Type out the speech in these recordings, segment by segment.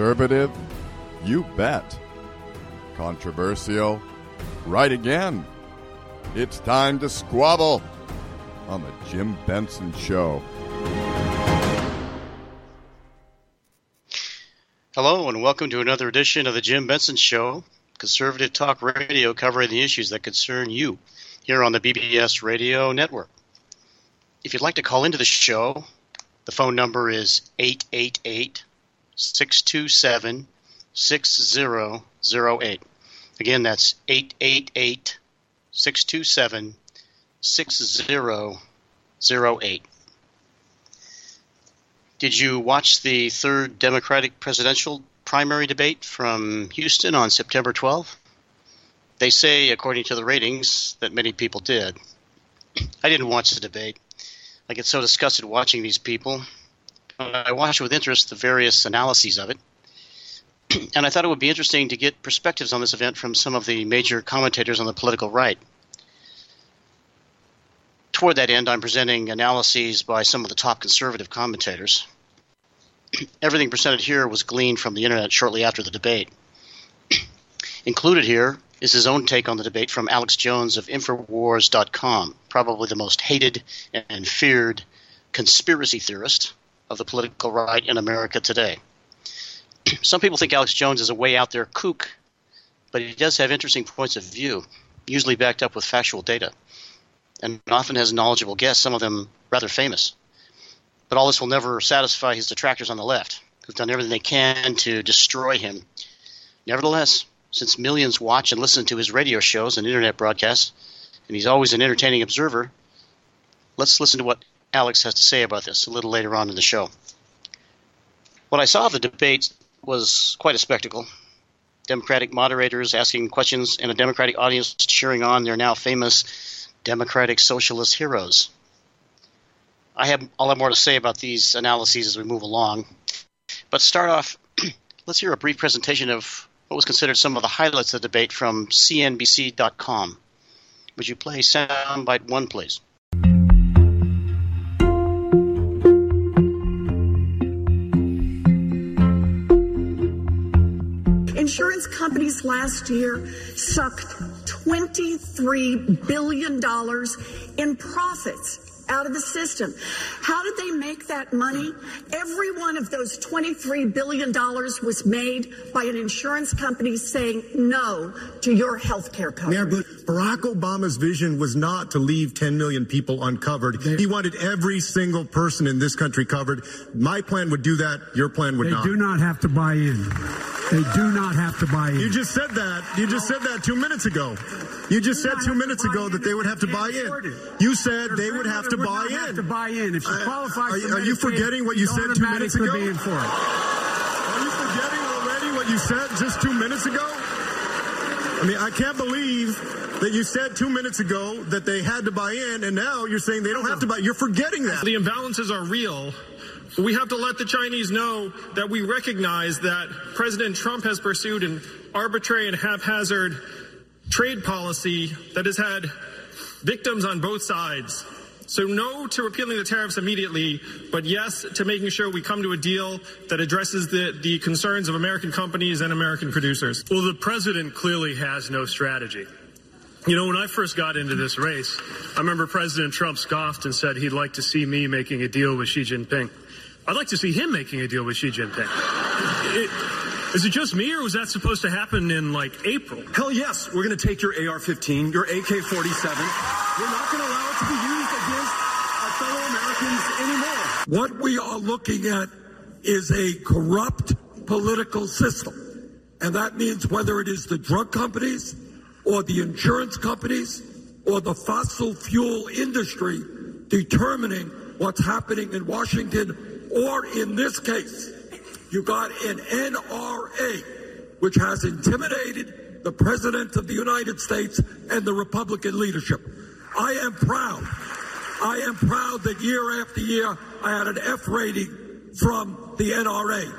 Conservative? You bet. Controversial? Right again. It's time to squabble on the Jim Benson Show. Hello and welcome to another edition of the Jim Benson Show, conservative talk radio covering the issues that concern you here on the BBS Radio Network. If you'd like to call into the show, the phone number is 888-627-6008. Again, that's 888-627-6008. Did you watch the third Democratic presidential primary debate from Houston on September 12th? They say, according to the ratings, that many people did. I didn't watch the debate. I get so disgusted watching these people. But I watched with interest the various analyses of it. And I thought it would be interesting to get perspectives on this event from some of the major commentators on the political right. Toward that end, I'm presenting analyses by some of the top conservative commentators. Everything presented here was gleaned from the internet shortly after the debate. Included here is his own take on the debate from Alex Jones of Infowars.com, probably the most hated and feared conspiracy theorist of the political right in America today. Some people think Alex Jones is a way out there kook, but he does have interesting points of view, usually backed up with factual data, and often has knowledgeable guests, some of them rather famous. But all this will never satisfy his detractors on the left, who've done everything they can to destroy him. Nevertheless, since millions watch and listen to his radio shows and internet broadcasts, and he's always an entertaining observer, let's listen to what Alex has to say about this a little later on in the show. What I saw of the debate was quite a spectacle. Democratic moderators asking questions and a Democratic audience cheering on their now famous Democratic socialist heroes. I'll have more to say about these analyses as we move along. But to start off, let's hear a brief presentation of what was considered some of the highlights of the debate from CNBC.com. Would you play soundbite 1, please? Insurance companies last year sucked $23 billion in profits out of the system. How did they make that money? Every one of those $23 billion was made by an insurance company saying no to your health care coverage. Mayor, but Barack Obama's vision was not to leave 10 million people uncovered. He wanted every single person in this country covered. My plan would do that. Your plan would not. They do not have to buy in. They do not have to buy in. You just said that. You just said that 2 minutes ago. You just said 2 minutes ago that they would have to buy in. You said they would have to buy in. Have to buy in. If she qualifies are you forgetting what you said 2 minutes ago? Are you forgetting already what you said just 2 minutes ago? I mean, I can't believe that you said 2 minutes ago that they had to buy in, and now you're saying they don't have to buy. You're forgetting that. The imbalances are real. We have to let the Chinese know that we recognize that President Trump has pursued an arbitrary and haphazard trade policy that has had victims on both sides. So no to repealing the tariffs immediately, but yes to making sure we come to a deal that addresses the concerns of American companies and American producers. Well, the president clearly has no strategy. You know, when I first got into this race, I remember President Trump scoffed and said he'd like to see me making a deal with Xi Jinping. I'd like to see him making a deal with Xi Jinping. Is it just me, or was that supposed to happen in, April? Hell yes, we're going to take your AR-15, your AK-47. We're not going to allow it to be used against our fellow Americans anymore. What we are looking at is a corrupt political system. And that means whether it is the drug companies or the insurance companies or the fossil fuel industry determining what's happening in Washington, or in this case, you got an NRA, which has intimidated the President of the United States and the Republican leadership. I am proud that year after year I had an F rating from the NRA.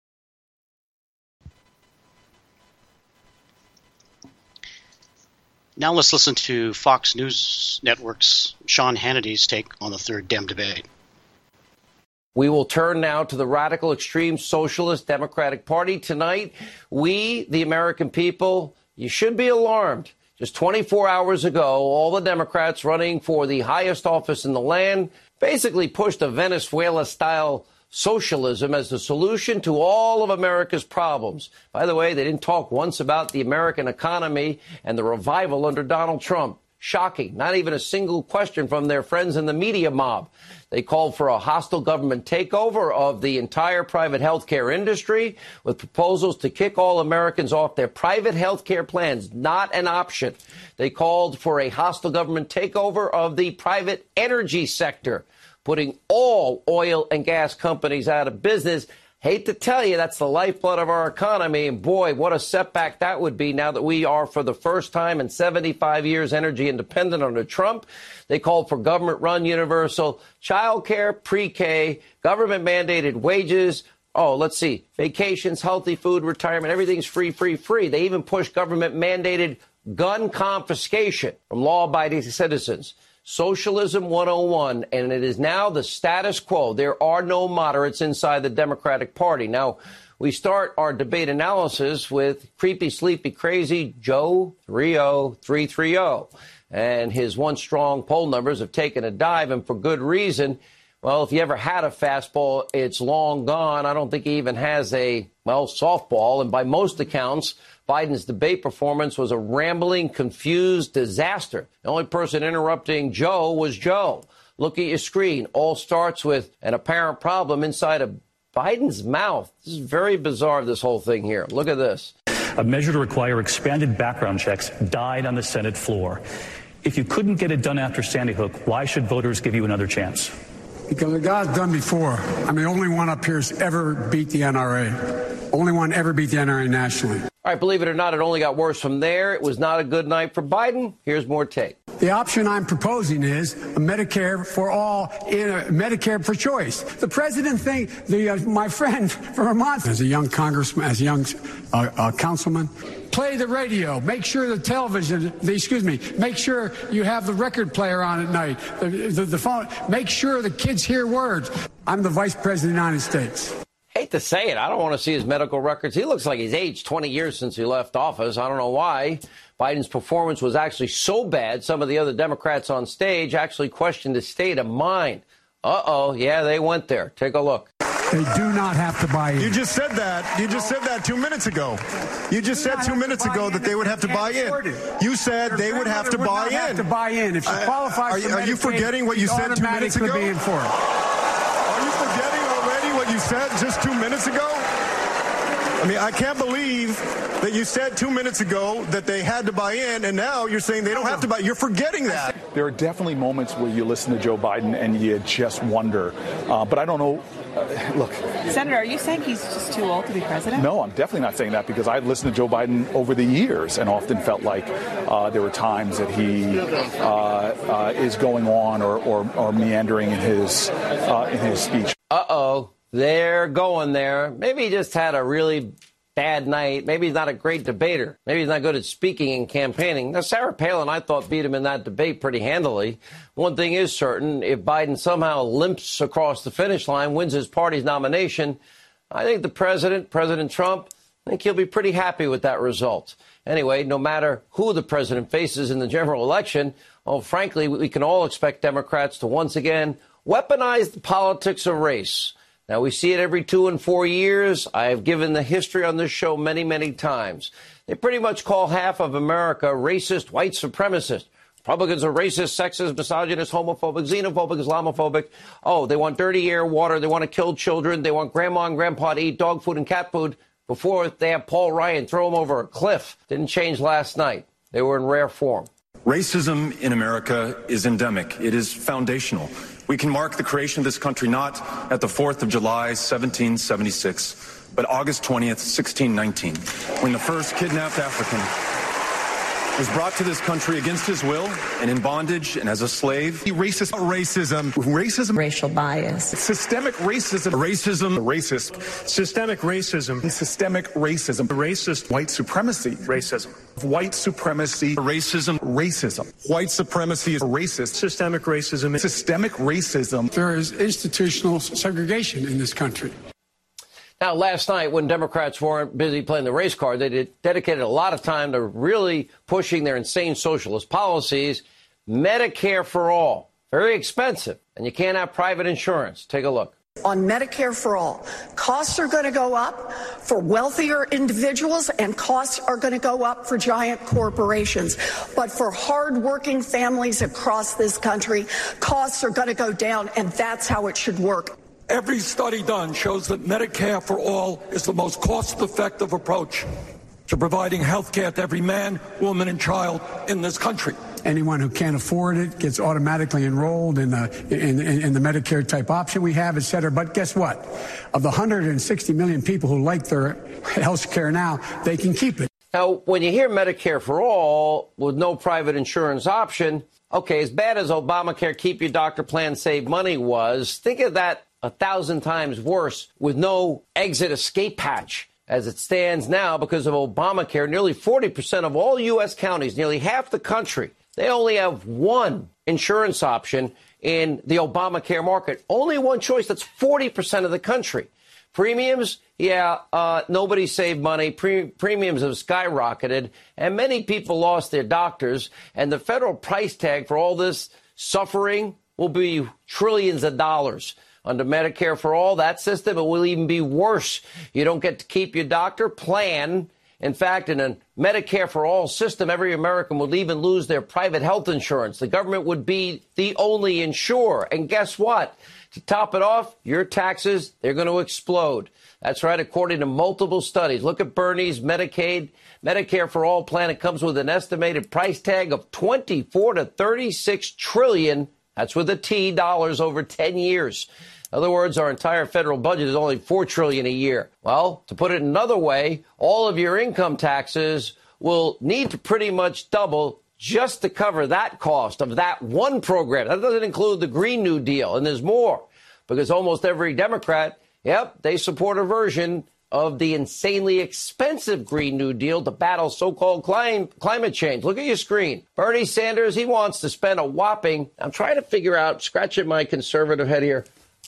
Now let's listen to Fox News Network's Sean Hannity's take on the third Dem debate. We will turn now to the radical extreme socialist Democratic Party. Tonight, we, the American people, you should be alarmed. Just 24 hours ago, all the Democrats running for the highest office in the land basically pushed a Venezuela-style socialism as the solution to all of America's problems. By the way, they didn't talk once about the American economy and the revival under Donald Trump. Shocking. Not even a single question from their friends in the media mob. They called for a hostile government takeover of the entire private health care industry with proposals to kick all Americans off their private health care plans. Not an option. They called for a hostile government takeover of the private energy sector, putting all oil and gas companies out of business. Hate to tell you, that's the lifeblood of our economy. And boy, what a setback that would be now that we are, for the first time in 75 years, energy independent under Trump. They called for government-run universal child care, pre-K, government-mandated wages. Oh, let's see. Vacations, healthy food, retirement, everything's free, free, free. They even pushed government-mandated gun confiscation from law-abiding citizens. Socialism 101, and it is now the status quo. There are no moderates inside the Democratic Party. Now, we start our debate analysis with creepy, sleepy, crazy Joe 30330. And his one-strong poll numbers have taken a dive, and for good reason. Well, if you ever had a fastball, it's long gone. I don't think he even has a, softball. And by most accounts, Biden's debate performance was a rambling, confused disaster. The only person interrupting Joe was Joe. Look at your screen. All starts with an apparent problem inside of Biden's mouth. This is very bizarre, this whole thing here. Look at this. A measure to require expanded background checks died on the Senate floor. If you couldn't get it done after Sandy Hook, why should voters give you another chance? Because it got done before. Only one up here has ever beat the NRA. Only one ever beat the NRA nationally. All right, believe it or not, it only got worse from there. It was not a good night for Biden. Here's more tape. The option I'm proposing is a Medicare for all, Medicare for choice. The president my friend from Vermont, as a young congressman, as a young councilman, play the radio, make sure the television, make sure you have the record player on at night, the phone, make sure the kids hear words. I'm the vice president of the United States. Hate to say it, I don't want to see his medical records. He looks like he's aged 20 years since he left office. I don't know why. Biden's performance was actually so bad, some of the other Democrats on stage actually questioned his state of mind. Yeah, they went there. Take a look. They do not have to buy in. You just said that. You just said that 2 minutes ago. You just said 2 minutes ago that they would have to buy in. You said they would have to buy in. Have to buy in. If she qualifies for Medicaid, are you forgetting what you said 2 minutes ago? Are you forgetting already what you said just 2 minutes ago? I can't believe that you said 2 minutes ago that they had to buy in, and now you're saying they don't have to buy. You're forgetting that. There are definitely moments where you listen to Joe Biden and you just wonder. But I don't know. Look. Senator, are you saying he's just too old to be president? No, I'm definitely not saying that, because I've listened to Joe Biden over the years and often felt like there were times that he is going on or meandering in his speech. They're going there. Maybe he just had a really bad night. Maybe he's not a great debater. Maybe he's not good at speaking and campaigning. Now, Sarah Palin, I thought, beat him in that debate pretty handily. One thing is certain, if Biden somehow limps across the finish line, wins his party's nomination, I think the president, President Trump, I think he'll be pretty happy with that result. Anyway, no matter who the president faces in the general election, frankly, we can all expect Democrats to once again weaponize the politics of race. Now, we see it every 2 and 4 years. I have given the history on this show many, many times. They pretty much call half of America racist, white supremacist. Republicans are racist, sexist, misogynist, homophobic, xenophobic, Islamophobic. They want dirty air, water. They want to kill children. They want grandma and grandpa to eat dog food and cat food before they have Paul Ryan throw them over a cliff. Didn't change last night. They were in rare form. Racism in America is endemic. It is foundational. We can mark the creation of this country not at the 4th of July, 1776, but August 20th, 1619, when the first kidnapped African was brought to this country against his will and in bondage and as a slave. Racism, racial bias, systemic racism, racist, Systemic racism. systemic racism, Racist. white supremacy, Racism. white supremacy, racism, white supremacy is racist, Systemic racism. systemic racism. There is institutional segregation in this country. Now, last night, when Democrats weren't busy playing the race card, they dedicated a lot of time to really pushing their insane socialist policies. Medicare for all, very expensive, and you can't have private insurance. Take a look. On Medicare for all, costs are going to go up for wealthier individuals and costs are going to go up for giant corporations. But for hardworking families across this country, costs are going to go down, and that's how it should work. Every study done shows that Medicare for all is the most cost-effective approach to providing health care to every man, woman, and child in this country. Anyone who can't afford it gets automatically enrolled in the Medicare type option we have, et cetera. But guess what? Of the 160 million people who like their health care now, they can keep it. Now, when you hear Medicare for all with no private insurance option, okay, as bad as Obamacare Keep Your Doctor Plan Save Money was, think of that 1,000 times worse with no exit escape hatch. As it stands now, because of Obamacare, nearly 40% of all U.S. counties, nearly half the country, they only have one insurance option in the Obamacare market. Only one choice. That's 40% of the country. Premiums, nobody saved money. Premiums have skyrocketed, and many people lost their doctors. And the federal price tag for all this suffering will be trillions of dollars. Under Medicare for all, that system, it will even be worse. You don't get to keep your doctor plan. In fact, in a Medicare for all system, every American would even lose their private health insurance. The government would be the only insurer. And guess what? To top it off, your taxes, they're going to explode. That's right, according to multiple studies. Look at Bernie's Medicare for all plan. It comes with an estimated price tag of 24 to 36 trillion. That's with a T, dollars over 10 years. In other words, our entire federal budget is only $4 trillion a year. Well, to put it another way, all of your income taxes will need to pretty much double just to cover that cost of that one program. That doesn't include the Green New Deal, and there's more, because almost every Democrat, they support a version of the insanely expensive Green New Deal to battle so-called climate change. Look at your screen. Bernie Sanders, he wants to spend a whopping, I'm trying to figure out, scratching my conservative head here,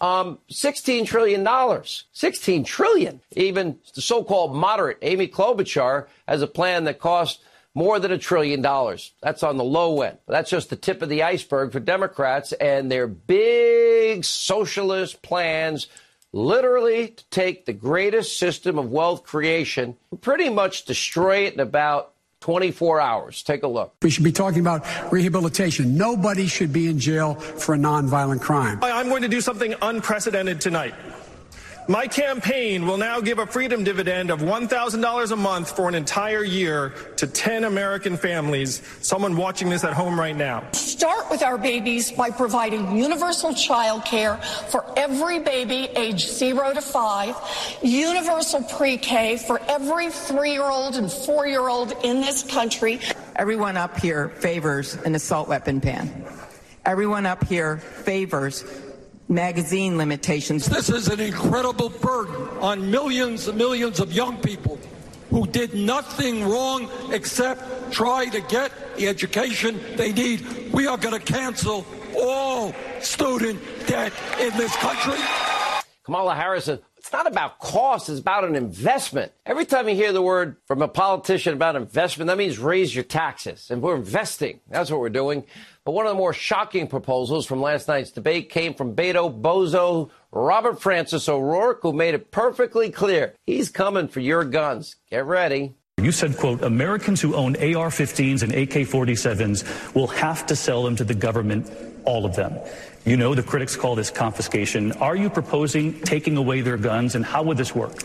$16 trillion. $16 trillion. Even the so-called moderate Amy Klobuchar has a plan that costs more than $1 trillion. That's on the low end. That's just the tip of the iceberg for Democrats and their big socialist plans, literally to take the greatest system of wealth creation and pretty much destroy it in about 24 hours. Take a look. We should be talking about rehabilitation. Nobody should be in jail for a nonviolent crime. I'm going to do something unprecedented tonight. My campaign will now give a freedom dividend of $1,000 a month for an entire year to 10 American families, someone watching this at home right now. Start with our babies by providing universal child care for every baby age 0 to 5, universal pre-K for every 3-year-old and 4-year-old in this country. Everyone up here favors an assault weapon ban. Everyone up here favors magazine limitations. This is an incredible burden on millions and millions of young people who did nothing wrong except try to get the education they need. We are going to cancel all student debt in this country. Kamala Harris said, it's not about cost, it's about an investment. Every time you hear the word from a politician about investment, that means raise your taxes. And we're investing. That's what we're doing. But one of the more shocking proposals from last night's debate came from Beto Bozo Robert Francis O'Rourke, who made it perfectly clear he's coming for your guns. Get ready. You said, quote, Americans who own AR-15s and AK-47s will have to sell them to the government, all of them. You know the critics call this confiscation. Are you proposing taking away their guns, and how would this work?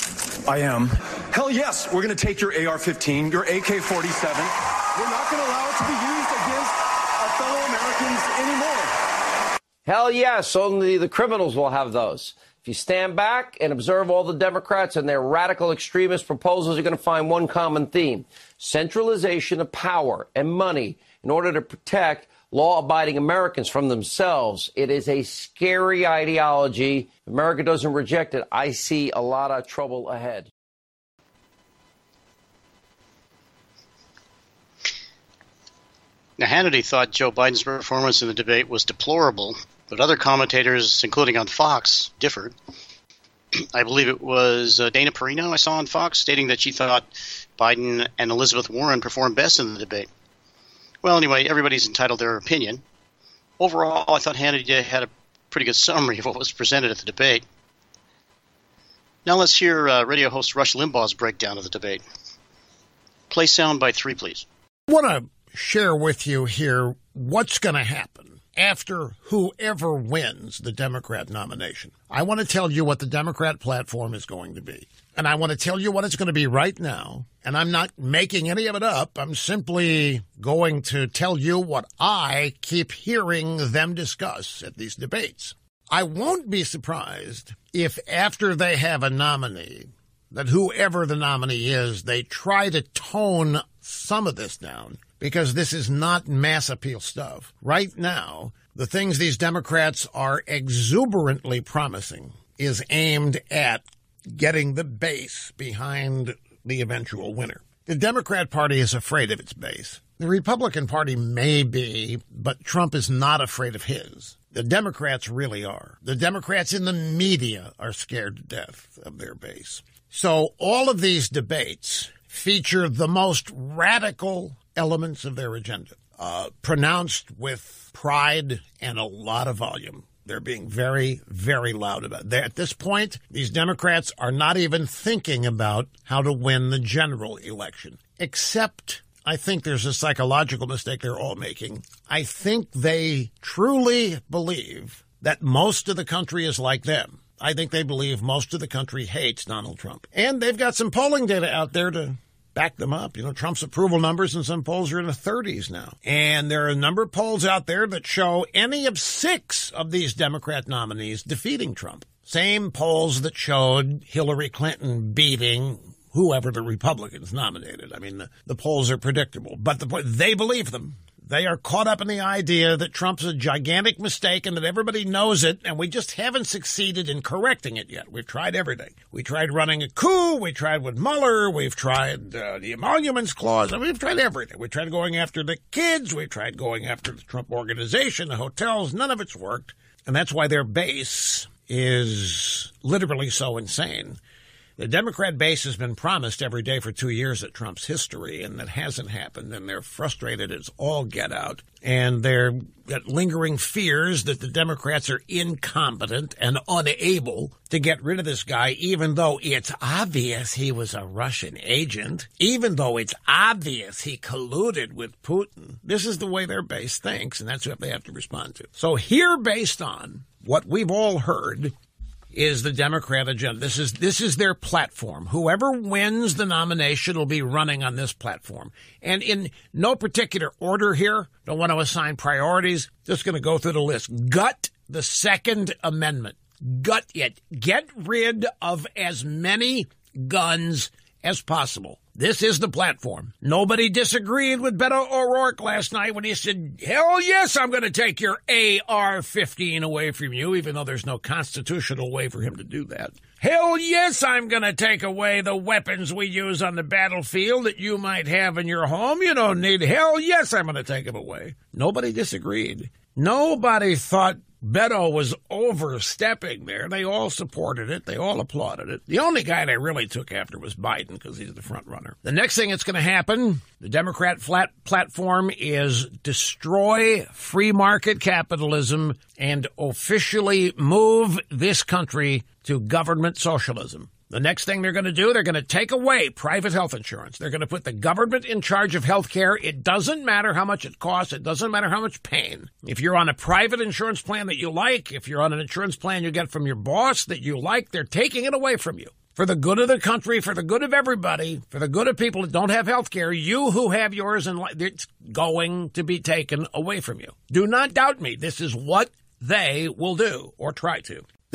I am. Hell yes, we're going to take your AR-15, your AK-47. We're not going to allow it to be used against our fellow Americans anymore. Hell yes, only the criminals will have those. If you stand back and observe all the Democrats and their radical extremist proposals, you're going to find one common theme: centralization of power and money in order to protect law-abiding Americans from themselves. It is a scary ideology. If America doesn't reject it, I see a lot of trouble ahead. Now, Hannity thought Joe Biden's performance in the debate was deplorable, but other commentators, including on Fox, differed. I believe it was Dana Perino I saw on Fox stating that she thought Biden and Elizabeth Warren performed best in the debate. Well, anyway, everybody's entitled to their opinion. Overall, I thought Hannity had a pretty good summary of what was presented at the debate. Now let's hear radio host Rush Limbaugh's breakdown of the debate. Play sound by 3, please. I want to share with you here what's going to happen after whoever wins the Democrat nomination. I want to tell you what the Democrat platform is going to be. And I want to tell you what it's going to be right now. And I'm not making any of it up. I'm simply going to tell you what I keep hearing them discuss at these debates. I won't be surprised if after they have a nominee, that whoever the nominee is, they try to tone some of this down, because this is not mass appeal stuff. Right now, the things these Democrats are exuberantly promising is aimed at getting the base behind the eventual winner. The Democrat Party is afraid of its base. The Republican Party may be, but Trump is not afraid of his. The Democrats really are. The Democrats in the media are scared to death of their base. So all of these debates feature the most radical elements of their agenda, pronounced with pride and a lot of volume. They're being very, very loud about it. At this point, these Democrats are not even thinking about how to win the general election, except I think there's a psychological mistake they're all making. I think they truly believe that most of the country is like them. I think they believe most of the country hates Donald Trump. And they've got some polling data out there to back them up. You know, Trump's approval numbers in some polls are in the 30s now. And there are a number of polls out there that show any of 6 of these Democrat nominees defeating Trump. Same polls that showed Hillary Clinton beating whoever the Republicans nominated. I mean, the polls are predictable, but they believe them. They are caught up in the idea that Trump's a gigantic mistake and that everybody knows it, and we just haven't succeeded in correcting it yet. We've tried everything. We tried running a coup. We tried with Mueller. We've tried the Emoluments Clause. I mean, we've tried everything. We tried going after the kids. We tried going after the Trump Organization, the hotels. None of it's worked, and that's why their base is literally so insane. The Democrat base has been promised every day for 2 years at Trump's history, and that hasn't happened, and they're frustrated as all get out. And they're got lingering fears that the Democrats are incompetent and unable to get rid of this guy, even though it's obvious he was a Russian agent, even though it's obvious he colluded with Putin. This is the way their base thinks, and that's what they have to respond to. So here, based on what we've all heard, is the Democrat agenda. This is their platform. Whoever wins the nomination will be running on this platform. And in no particular order here, don't want to assign priorities, just going to go through the list. Gut the Second Amendment. Gut it. Get rid of as many guns as possible. This is the platform. Nobody disagreed with Beto O'Rourke last night when he said, hell yes, I'm going to take your AR-15 away from you, even though there's no constitutional way for him to do that. Hell yes, I'm going to take away the weapons we use on the battlefield that you might have in your home. You don't need. Hell yes, I'm going to take them away. Nobody disagreed. Nobody thought Beto was overstepping there. They all supported it. They all applauded it. The only guy they really took after was Biden because he's the front runner. The next thing that's going to happen, the Democrat platform is destroy free market capitalism and officially move this country to government socialism. The next thing they're going to do, they're going to take away private health insurance. They're going to put the government in charge of health care. It doesn't matter how much it costs. It doesn't matter how much pain. If you're on a private insurance plan that you like, if you're on an insurance plan you get from your boss that you like, they're taking it away from you. For the good of the country, for the good of everybody, for the good of people that don't have health care, you who have yours, it's going to be taken away from you. Do not doubt me. This is what they will do or try to.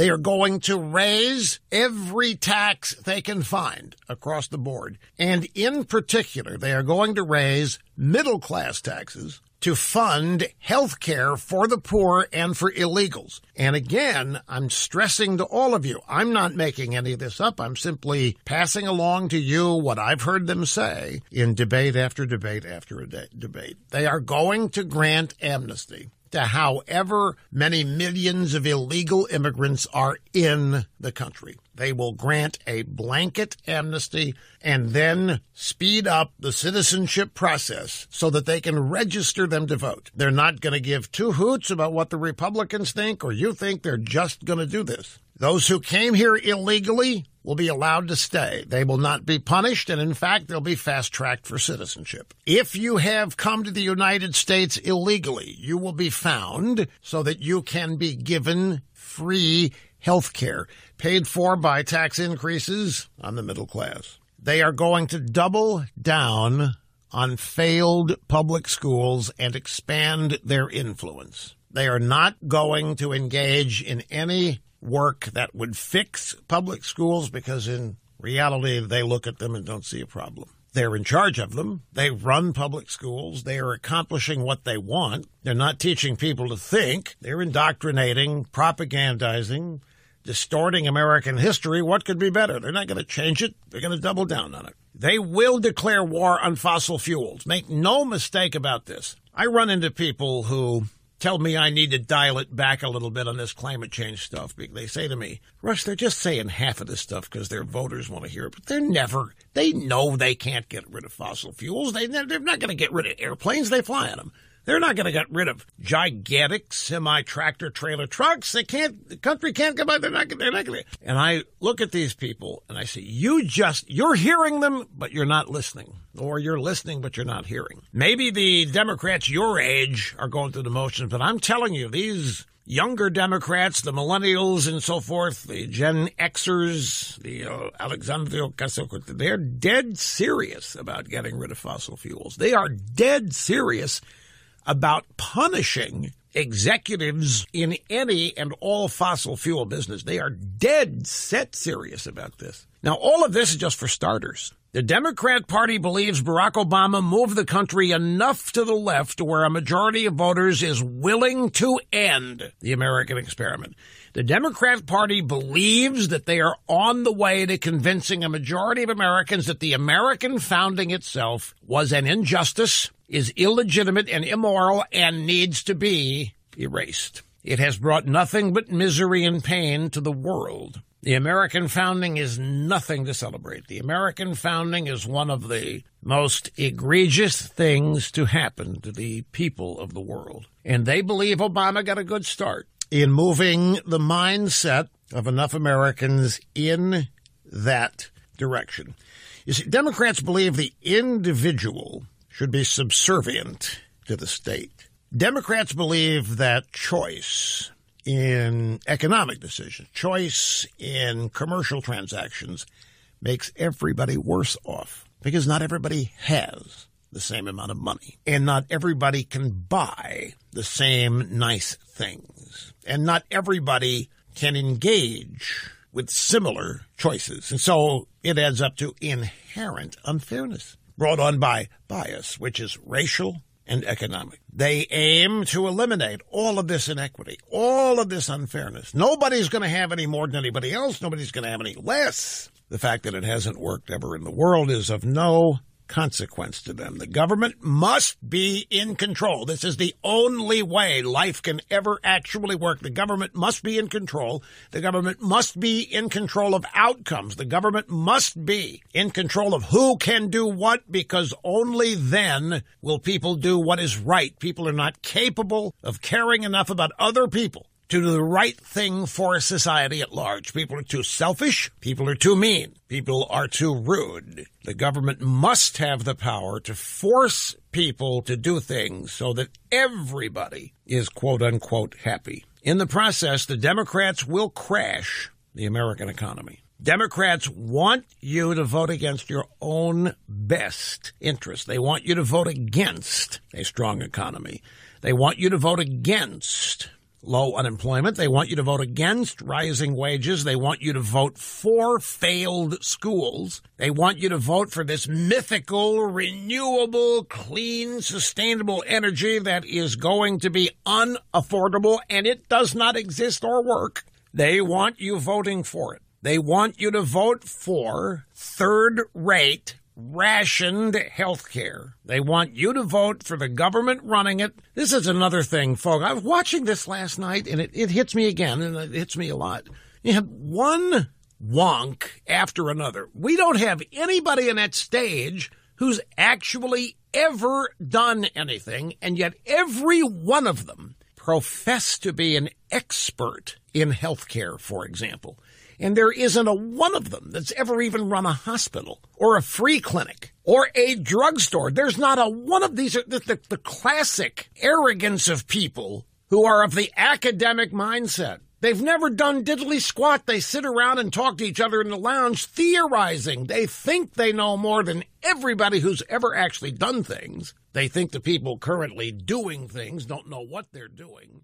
They are going to raise every tax they can find across the board. And in particular, they are going to raise middle-class taxes to fund health care for the poor and for illegals. And again, I'm stressing to all of you, I'm not making any of this up. I'm simply passing along to you what I've heard them say in debate after debate after debate. They are going to grant amnesty to however many millions of illegal immigrants are in the country. They will grant a blanket amnesty and then speed up the citizenship process so that they can register them to vote. They're not going to give two hoots about what the Republicans think or you think. They're just going to do this. Those who came here illegally will be allowed to stay. They will not be punished, and in fact, they'll be fast-tracked for citizenship. If you have come to the United States illegally, you will be found so that you can be given free health care, paid for by tax increases on the middle class. They are going to double down on failed public schools and expand their influence. They are not going to engage in any work that would fix public schools because in reality they look at them and don't see a problem. They're in charge of them. They run public schools. They are accomplishing what they want. They're not teaching people to think. They're indoctrinating, propagandizing, distorting American history. What could be better? They're not going to change it. They're going to double down on it. They will declare war on fossil fuels. Make no mistake about this. I run into people who tell me I need to dial it back a little bit on this climate change stuff. They say to me, Rush, they're just saying half of this stuff because their voters want to hear it. But they know they can't get rid of fossil fuels. They're not going to get rid of airplanes. They fly on them. They're not going to get rid of gigantic semi-tractor trailer trucks. The country can't come by. They're not going to. And I look at these people and I say, you're hearing them, but you're not listening. Or you're listening, but you're not hearing. Maybe the Democrats your age are going through the motions, but I'm telling you, these younger Democrats, the millennials and so forth, the Gen Xers, the Alexandria Ocasio-Cortez, they're dead serious about getting rid of fossil fuels. They are dead serious about punishing executives in any and all fossil fuel business. They are dead set serious about this. Now, all of this is just for starters. The Democrat Party believes Barack Obama moved the country enough to the left where a majority of voters is willing to end the American experiment. The Democrat Party believes that they are on the way to convincing a majority of Americans that the American founding itself was an injustice, is illegitimate and immoral, and needs to be erased. It has brought nothing but misery and pain to the world. The American founding is nothing to celebrate. The American founding is one of the most egregious things to happen to the people of the world. And they believe Obama got a good start in moving the mindset of enough Americans in that direction. You see, Democrats believe the individual should be subservient to the state. Democrats believe that choice in economic decisions, choice in commercial transactions makes everybody worse off because not everybody has the same amount of money and not everybody can buy the same nice things and not everybody can engage with similar choices. And so it adds up to inherent unfairness brought on by bias, which is racial and economic. They aim to eliminate all of this inequity, all of this unfairness. Nobody's going to have any more than anybody else. Nobody's going to have any less. The fact that it hasn't worked ever in the world is of no consequence to them. The government must be in control. This is the only way life can ever actually work. The government must be in control. The government must be in control of outcomes. The government must be in control of who can do what, because only then will people do what is right. People are not capable of caring enough about other people to do the right thing for society at large. People are too selfish. People are too mean. People are too rude. The government must have the power to force people to do things so that everybody is quote-unquote happy. In the process, the Democrats will crash the American economy. Democrats want you to vote against your own best interest. They want you to vote against a strong economy. They want you to vote against low unemployment. They want you to vote against rising wages. They want you to vote for failed schools. They want you to vote for this mythical, renewable, clean, sustainable energy that is going to be unaffordable, and it does not exist or work. They want you voting for it. They want you to vote for third-rate, rationed health care. They want you to vote for the government running it. This is another thing, folks. I was watching this last night, and it hits me again, and it hits me a lot. You have one wonk after another. We don't have anybody in that stage who's actually ever done anything, and yet every one of them profess to be an expert in health care, for example. And there isn't a one of them that's ever even run a hospital or a free clinic or a drugstore. There's not a one of these. The classic arrogance of people who are of the academic mindset. They've never done diddly squat. They sit around and talk to each other in the lounge theorizing. They think they know more than everybody who's ever actually done things. They think the people currently doing things don't know what they're doing.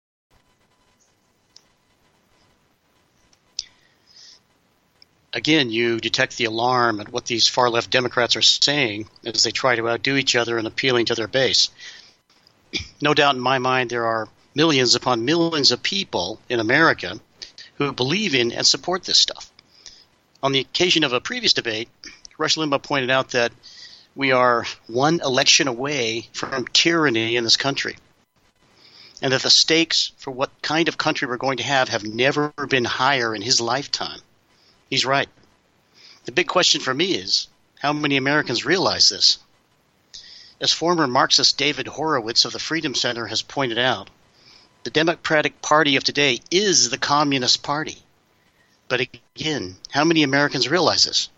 Again, you detect the alarm at what these far-left Democrats are saying as they try to outdo each other and appealing to their base. No doubt in my mind there are millions upon millions of people in America who believe in and support this stuff. On the occasion of a previous debate, Rush Limbaugh pointed out that we are one election away from tyranny in this country, and that the stakes for what kind of country we're going to have never been higher in his lifetime. He's right. The big question for me is, how many Americans realize this? As former Marxist David Horowitz of the Freedom Center has pointed out, the Democratic Party of today is the Communist Party. But again, how many Americans realize this?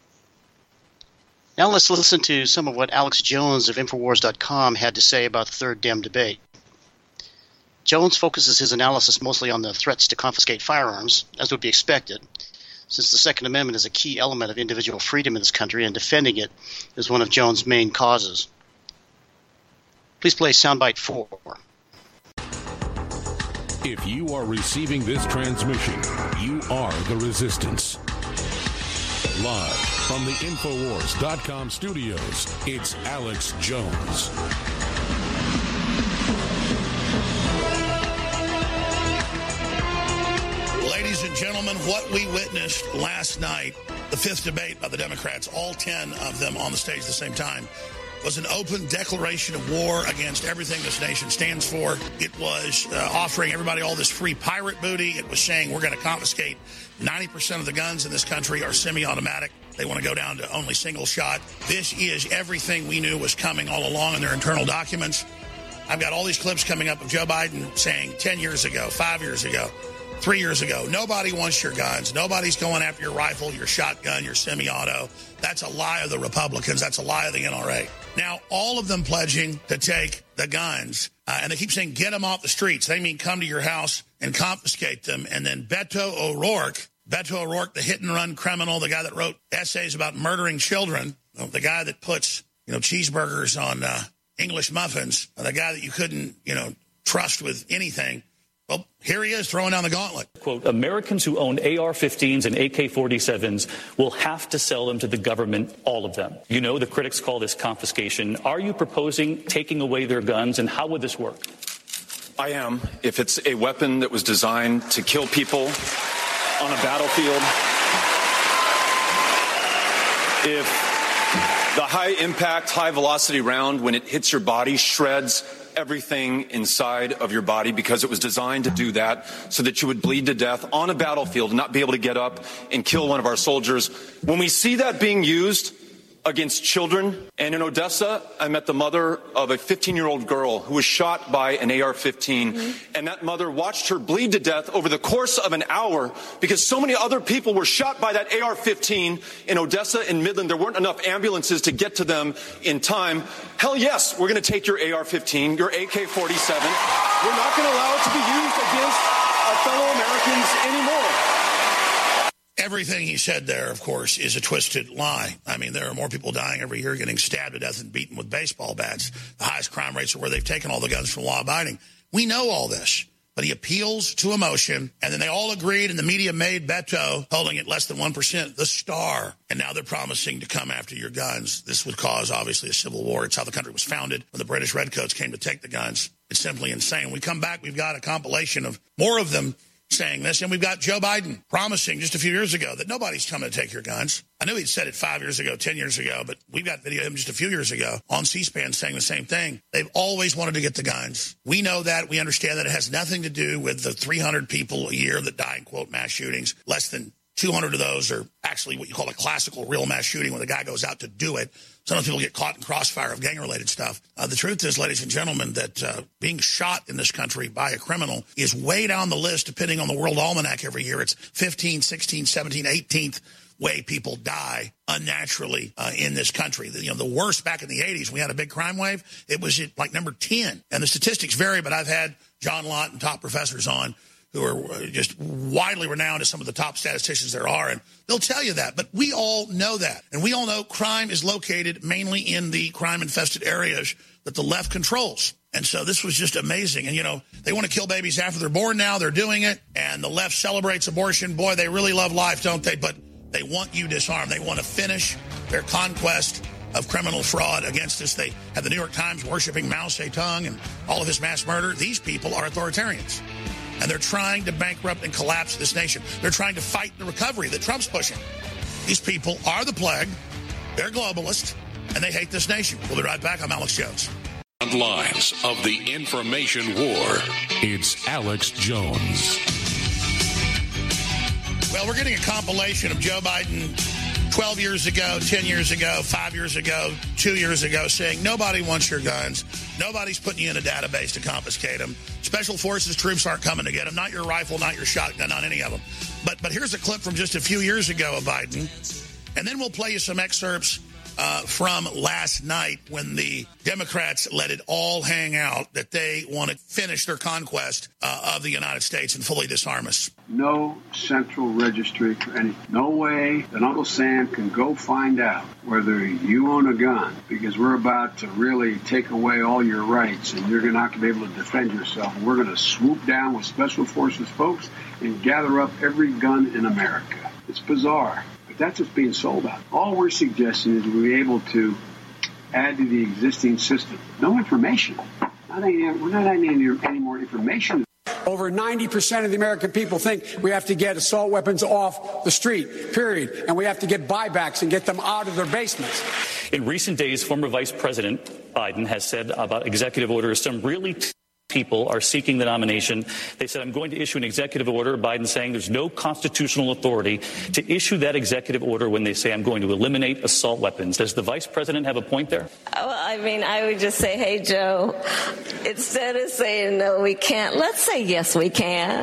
Now let's listen to some of what Alex Jones of Infowars.com had to say about the third Dem debate. Jones focuses his analysis mostly on the threats to confiscate firearms, as would be expected, since the Second Amendment is a key element of individual freedom in this country, and defending it is one of Jones' main causes. Please play soundbite 4. If you are receiving this transmission, you are the resistance. Live from the Infowars.com studios, it's Alex Jones. Ladies and gentlemen, what we witnessed last night, the fifth debate by the Democrats, all 10 of them on the stage at the same time, was an open declaration of war against everything this nation stands for. It was offering everybody all this free pirate booty. It was saying we're going to confiscate 90% of the guns in this country are semi-automatic. They want to go down to only single shot. This is everything we knew was coming all along in their internal documents. I've got all these clips coming up of Joe Biden saying 10 years ago, 5 years ago, 3 years ago, nobody wants your guns. Nobody's going after your rifle, your shotgun, your semi-auto. That's a lie of the Republicans. That's a lie of the NRA. Now, all of them pledging to take the guns, and they keep saying get them off the streets. They mean come to your house and confiscate them. And then Beto O'Rourke, the hit-and-run criminal, the guy that wrote essays about murdering children, the guy that puts cheeseburgers on English muffins, the guy that you couldn't trust with anything. Well, here he is throwing down the gauntlet. Quote, Americans who own AR-15s and AK-47s will have to sell them to the government, all of them. You know, the critics call this confiscation. Are you proposing taking away their guns, and how would this work? I am. If it's a weapon that was designed to kill people on a battlefield, if the high-impact, high-velocity round, when it hits your body, shreds everything inside of your body because it was designed to do that so that you would bleed to death on a battlefield and not be able to get up and kill one of our soldiers. When we see that being used against children, and in Odessa, I met the mother of a 15-year-old girl who was shot by an AR-15, and that mother watched her bleed to death over the course of an hour because so many other people were shot by that AR-15 in Odessa and Midland. There weren't enough ambulances to get to them in time. Hell yes, we're going to take your AR-15, your AK-47. We're not going to allow it to be used against our fellow Americans anymore. Everything he said there, of course, is a twisted lie. I mean, there are more people dying every year getting stabbed to death and beaten with baseball bats. The highest crime rates are where they've taken all the guns from law-abiding. We know all this. but he appeals to emotion, and then they all agreed, and the media made Beto, holding it less than 1%, the star. And now they're promising to come after your guns. This would cause, obviously, a civil war. It's how the country was founded when the British Redcoats came to take the guns. It's simply insane. When we come back, we've got a compilation of more of them saying this, and we've got Joe Biden promising just a few years ago that nobody's coming to take your guns. I knew he'd said it 5 years ago, 10 years ago, but we've got video of him just a few years ago on C-SPAN saying the same thing. They've always wanted to get the guns. We know that. We understand that it has nothing to do with the 300 people a year that die in, quote, mass shootings. Less than 200 of those are actually what you call a classical real mass shooting when the guy goes out to do it. Sometimes people get caught in crossfire of gang-related stuff. The truth is, ladies and gentlemen, that being shot in this country by a criminal is way down the list, depending on the World Almanac every year. It's 15th, 16th, 17th, 18th way people die unnaturally in this country. The worst back in the 80s, we had a big crime wave. It was at like number 10. And the statistics vary, but I've had John Lott and top professors on who are just widely renowned as some of the top statisticians there are, and they'll tell you that. But we all know that. And we all know crime is located mainly in the crime-infested areas that the left controls. And so this was just amazing. And, they want to kill babies after they're born now. They're doing it. And the left celebrates abortion. Boy, they really love life, don't they? But they want you disarmed. They want to finish their conquest of criminal fraud against us. They have the New York Times worshiping Mao Zedong and all of his mass murder. These people are authoritarians. And they're trying to bankrupt and collapse this nation. They're trying to fight the recovery that Trump's pushing. These people are the plague. They're globalists, and they hate this nation. We'll be right back. I'm Alex Jones. Front lines of the information war. It's Alex Jones. Well, we're getting a compilation of Joe Biden 12 years ago, 10 years ago, 5 years ago, 2 years ago, saying nobody wants your guns. Nobody's putting you in a database to confiscate them. Special forces troops aren't coming to get them. Not your rifle, not your shotgun, not any of them. But here's a clip from just a few years ago of Biden. And then we'll play you some excerpts from last night when the Democrats let it all hang out that they want to finish their conquest of the United States and fully disarm us. No central registry for anything. No way that Uncle Sam can go find out whether you own a gun, because we're about to really take away all your rights and you're not going to be able to defend yourself. And we're going to swoop down with Special Forces folks and gather up every gun in America. It's bizarre. That's what's being sold out. All we're suggesting is we're able to add to the existing system. No information. We're not adding any more information. Over 90% of the American people think we have to get assault weapons off the street, period. And we have to get buybacks and get them out of their basements. In recent days, former Vice President Biden has said about executive orders, some really people are seeking the nomination. They said, I'm going to issue an executive order. Biden saying there's no constitutional authority to issue that executive order when they say I'm going to eliminate assault weapons. Does the vice president have a point there? Well, I would just say, hey, Joe, instead of saying no, we can't, let's say yes, we can.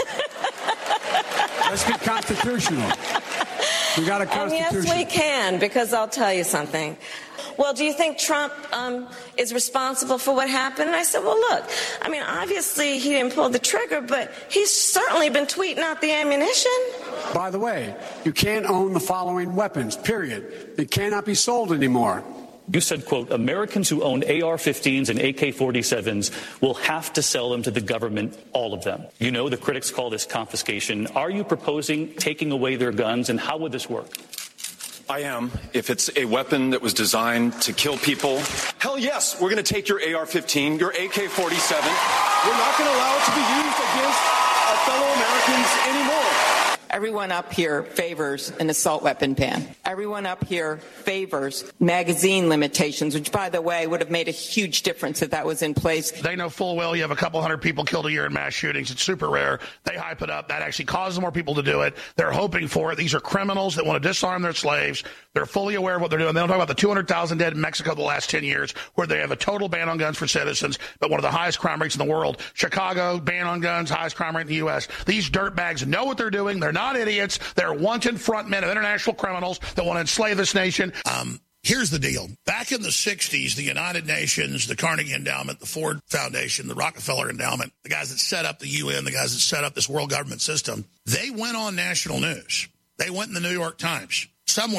Let's be constitutional. We got a constitution. And yes, we can, because I'll tell you something. Well, do you think Trump is responsible for what happened? And I said, well, look, obviously he didn't pull the trigger, but he's certainly been tweeting out the ammunition. By the way, you can't own the following weapons, period. They cannot be sold anymore. You said, quote, Americans who own AR-15s and AK-47s will have to sell them to the government, all of them. You know, the critics call this confiscation. Are you proposing taking away their guns, and how would this work? I am. If it's a weapon that was designed to kill people, hell yes, we're going to take your AR-15, your AK-47. We're not going to allow it to be used against our fellow Americans anymore. Everyone up here favors an assault weapon ban. Everyone up here favors magazine limitations, which, by the way, would have made a huge difference if that was in place. They know full well you have a couple hundred people killed a year in mass shootings. It's super rare. They hype it up. That actually causes more people to do it. They're hoping for it. These are criminals that want to disarm their slaves. They're fully aware of what they're doing. They don't talk about the 200,000 dead in Mexico the last 10 years, where they have a total ban on guns for citizens, but one of the highest crime rates in the world. Chicago, ban on guns, highest crime rate in the U.S. These dirtbags know what they're doing. They're not idiots. They're wanton frontmen of international criminals that want to enslave this nation. Here's the deal. Back in the 60s, the United Nations, the Carnegie Endowment, the Ford Foundation, the Rockefeller Endowment, the guys that set up the UN, the guys that set up this world government system, they went on national news. They went in the New York Times. Somewhere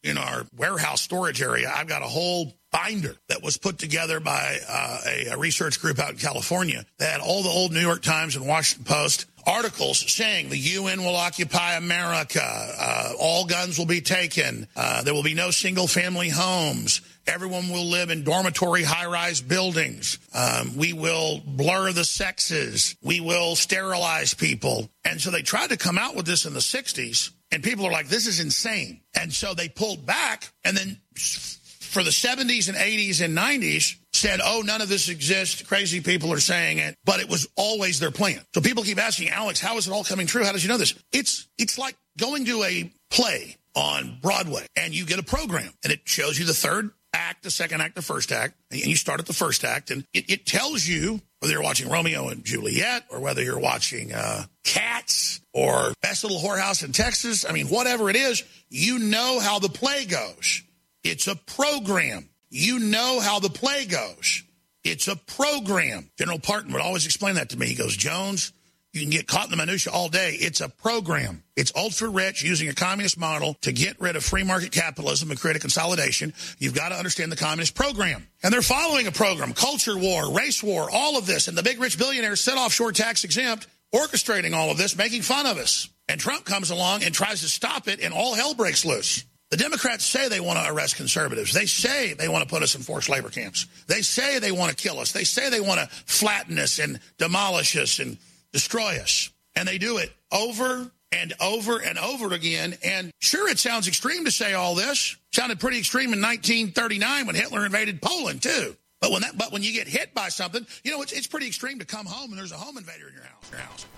in our warehouse storage area, I've got a whole binder that was put together by a research group out in California that had all the old New York Times and Washington Post articles saying the UN will occupy America, all guns will be taken, there will be no single-family homes, everyone will live in dormitory high-rise buildings, we will blur the sexes, we will sterilize people. And so they tried to come out with this in the 60s, and people are like, this is insane. And so they pulled back, and then for the 70s and 80s and 90s, said, oh, none of this exists, crazy people are saying it, but it was always their plan. So people keep asking, Alex, how is it all coming true? How did you know this? It's like going to a play on Broadway, and you get a program, and it shows you the third act, the second act, the first act, and you start at the first act, and it tells you whether you're watching Romeo and Juliet or whether you're watching Cats or Best Little Whorehouse in Texas. I mean, whatever it is, you know how the play goes. It's a program. You know how the play goes. It's a program. General Parton would always explain that to me. He goes, Jones, you can get caught in the minutia all day. It's a program. It's ultra-rich using a communist model to get rid of free market capitalism and create a consolidation. You've got to understand the communist program. And they're following a program, culture war, race war, all of this. And the big rich billionaires sit offshore tax exempt, orchestrating all of this, making fun of us. And Trump comes along and tries to stop it, and all hell breaks loose. The Democrats say they want to arrest conservatives. They say they want to put us in forced labor camps. They say they want to kill us. They say they want to flatten us and demolish us and destroy us. And they do it over and over and over again. And sure, it sounds extreme to say all this. It sounded pretty extreme in 1939 when Hitler invaded Poland, too. But when you get hit by something, you know, it's pretty extreme to come home and there's a home invader in your house.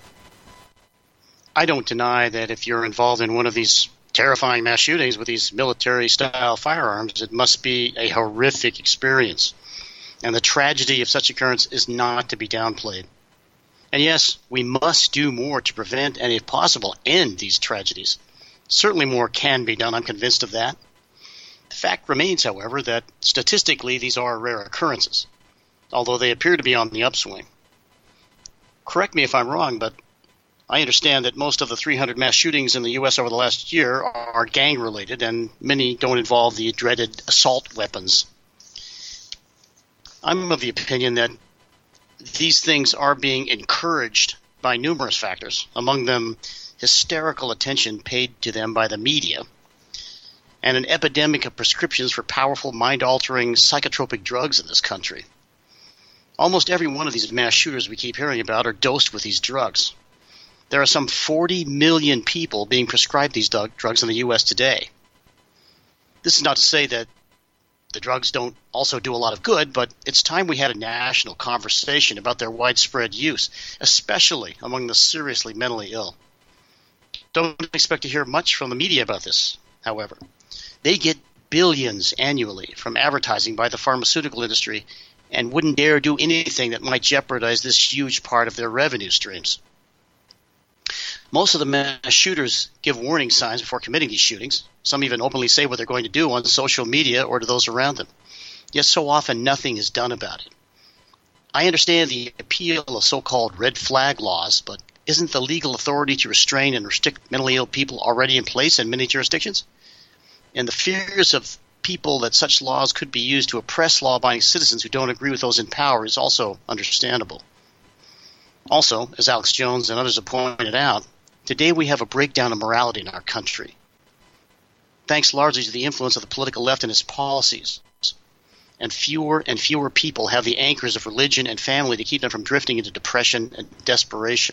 I don't deny that if you're involved in one of these terrifying mass shootings with these military-style firearms, it must be a horrific experience. And the tragedy of such occurrence is not to be downplayed. And yes, we must do more to prevent and, if possible, end these tragedies. Certainly more can be done. I'm convinced of that. The fact remains, however, that statistically these are rare occurrences, although they appear to be on the upswing. Correct me if I'm wrong, but I understand that most of the 300 mass shootings in the U.S. over the last year are gang-related, and many don't involve the dreaded assault weapons. I'm of the opinion that these things are being encouraged by numerous factors, among them hysterical attention paid to them by the media, and an epidemic of prescriptions for powerful mind-altering psychotropic drugs in this country. Almost every one of these mass shooters we keep hearing about are dosed with these drugs. There are some 40 million people being prescribed these drugs in the U.S. today. This is not to say that the drugs don't also do a lot of good, but it's time we had a national conversation about their widespread use, especially among the seriously mentally ill. Don't expect to hear much from the media about this, however. They get billions annually from advertising by the pharmaceutical industry and wouldn't dare do anything that might jeopardize this huge part of their revenue streams. Most of the mass shooters give warning signs before committing these shootings. Some even openly say what they're going to do on social media or to those around them. Yet so often nothing is done about it. I understand the appeal of so-called red flag laws, but isn't the legal authority to restrain and restrict mentally ill people already in place in many jurisdictions? And the fears of people that such laws could be used to oppress law-abiding citizens who don't agree with those in power is also understandable. Also, as Alex Jones and others have pointed out, today we have a breakdown of morality in our country, thanks largely to the influence of the political left and its policies. And fewer people have the anchors of religion and family to keep them from drifting into depression and desperation.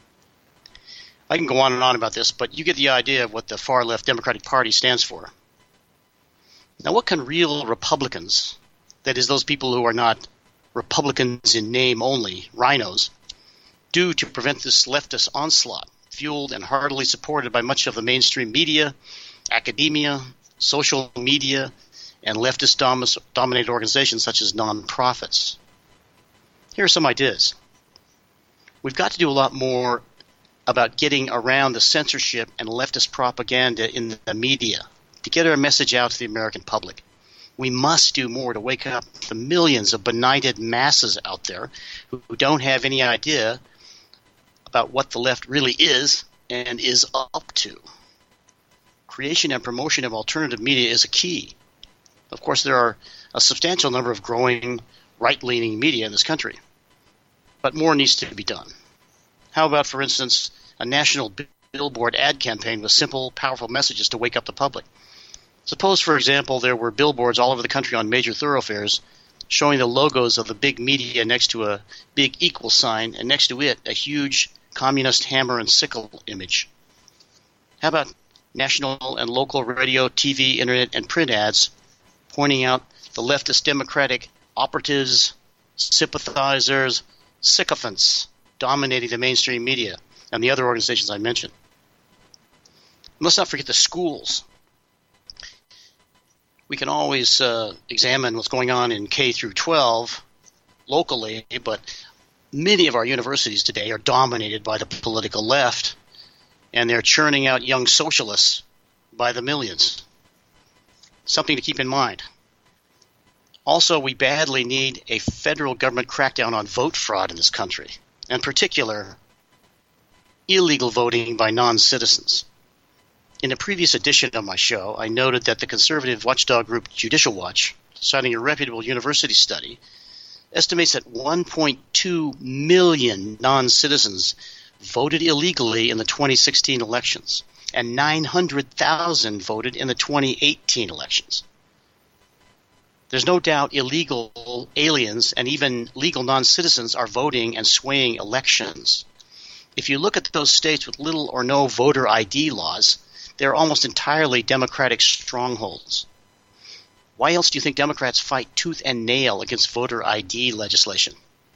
I can go on and on about this, but you get the idea of what the far-left Democratic Party stands for. Now, what can real Republicans, that is, those people who are not Republicans in name only, rhinos, do to prevent this leftist onslaught, fueled and heartily supported by much of the mainstream media, academia, social media, and leftist-dominated organizations such as nonprofits? Here are some ideas. We've got to do a lot more about getting around the censorship and leftist propaganda in the media to get our message out to the American public. We must do more to wake up the millions of benighted masses out there who don't have any idea about what the left really is and is up to. creation and promotion of alternative media is a key. Of course, there are a substantial number of growing right-leaning media in this country, but more needs to be done. How about, for instance, a national billboard ad campaign with simple, powerful messages to wake up the public? Suppose, for example, there were billboards all over the country on major thoroughfares showing the logos of the big media next to a big equal sign, and next to it a huge communist hammer and sickle image. How about national and local radio, TV, internet, and print ads pointing out the leftist democratic operatives, sympathizers, sycophants dominating the mainstream media and the other organizations I mentioned? And let's not forget the schools. We can always examine what's going on in K through 12 locally, but many of our universities today are dominated by the political left, and they're churning out young socialists by the millions. Something to keep in mind. Also, we badly need a federal government crackdown on vote fraud in this country, in particular, illegal voting by non-citizens. In a previous edition of my show, I noted that the conservative watchdog group Judicial Watch, citing a reputable university study, estimates that 1.2 million non-citizens voted illegally in the 2016 elections, and 900,000 voted in the 2018 elections. There's no doubt illegal aliens and even legal non-citizens are voting and swaying elections. If you look at those states with little or no voter ID laws, they're almost entirely Democratic strongholds. Why else do you think Democrats fight tooth and nail against voter ID legislation?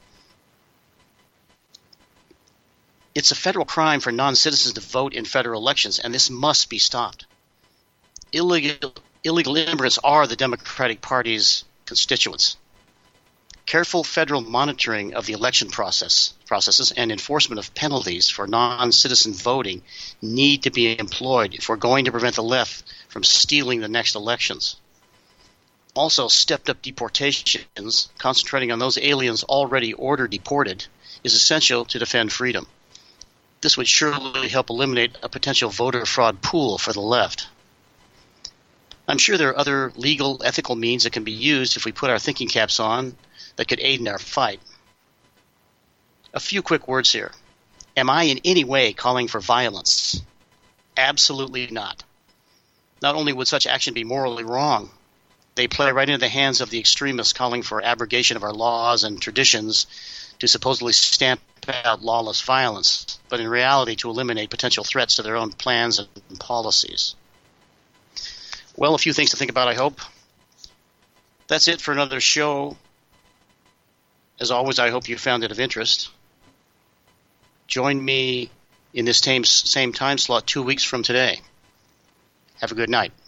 It's a federal crime for non-citizens to vote in federal elections, and this must be stopped. Illegal immigrants are the Democratic Party's constituents. Careful federal monitoring of the election processes and enforcement of penalties for non-citizen voting need to be employed if we're going to prevent the left from stealing the next elections. Also, stepped-up deportations, concentrating on those aliens already ordered deported, is essential to defend freedom. This would surely help eliminate a potential voter fraud pool for the left. I'm sure there are other legal, ethical means that can be used if we put our thinking caps on that could aid in our fight. A few quick words here. Am I in any way calling for violence? Absolutely not. Not only would such action be morally wrong, they play right into the hands of the extremists calling for abrogation of our laws and traditions to supposedly stamp out lawless violence, but in reality to eliminate potential threats to their own plans and policies. Well, a few things to think about, I hope. That's it for another show. As always, I hope you found it of interest. Join me in this same time slot 2 weeks from today. Have a good night.